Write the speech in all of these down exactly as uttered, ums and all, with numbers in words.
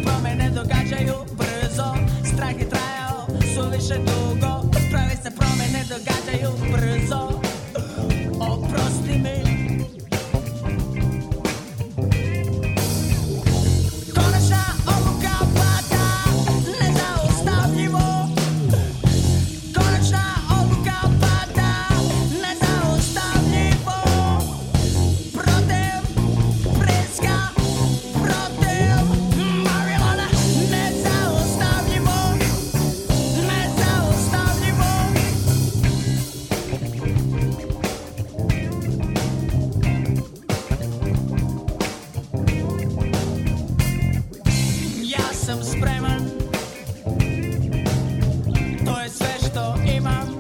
promene događaju brzo, strah je trajao suviše dugo. Prave se promene događaju brzo, oprosti mi. Konačna odluka pada nezaustavljivo. Konačna odluka pada nezaustavljivo. Protiv pritiska, protiv marijuana, nezaustavljivo, nezaustavljivo. Ja sam spreman, to je sve što imam.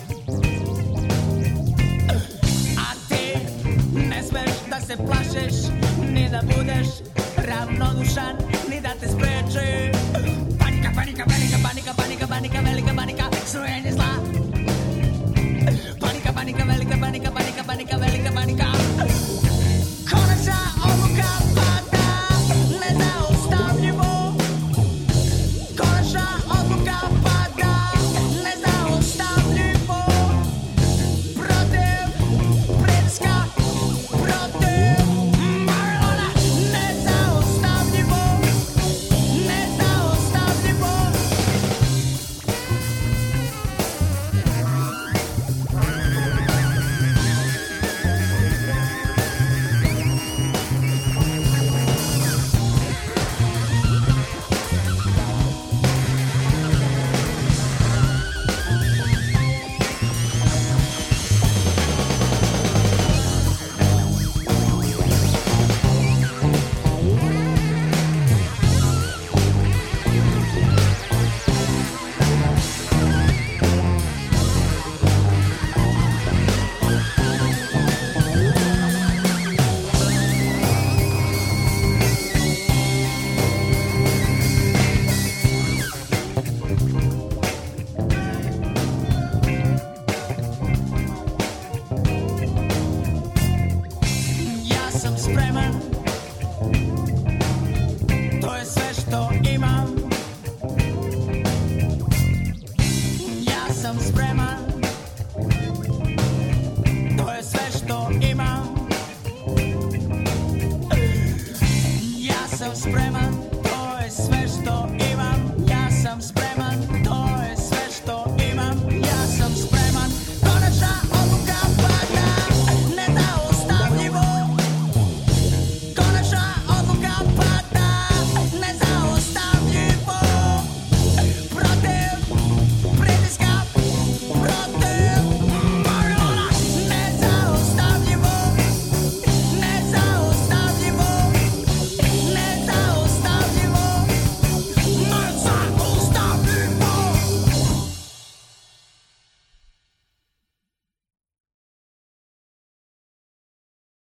A ti ne smeš da se plašiš, ni da budeš ravnodušan, ni da te spreči panika, panika, panika, panika, panika, panika, velika panika, strujenje zla. Panika, panika, velika panika, panika, panika, velika panika. Konačna odluka pada nezaustavljivo. Konačna odluka pada nezaustavljivo. Protiv pritiska, protiv marijuana, nezaustavljivo, nezaustavljivo. Ja sam spreman, to je sve što imam. Ja sam spreman, to je sve što imam. Ja sam spreman.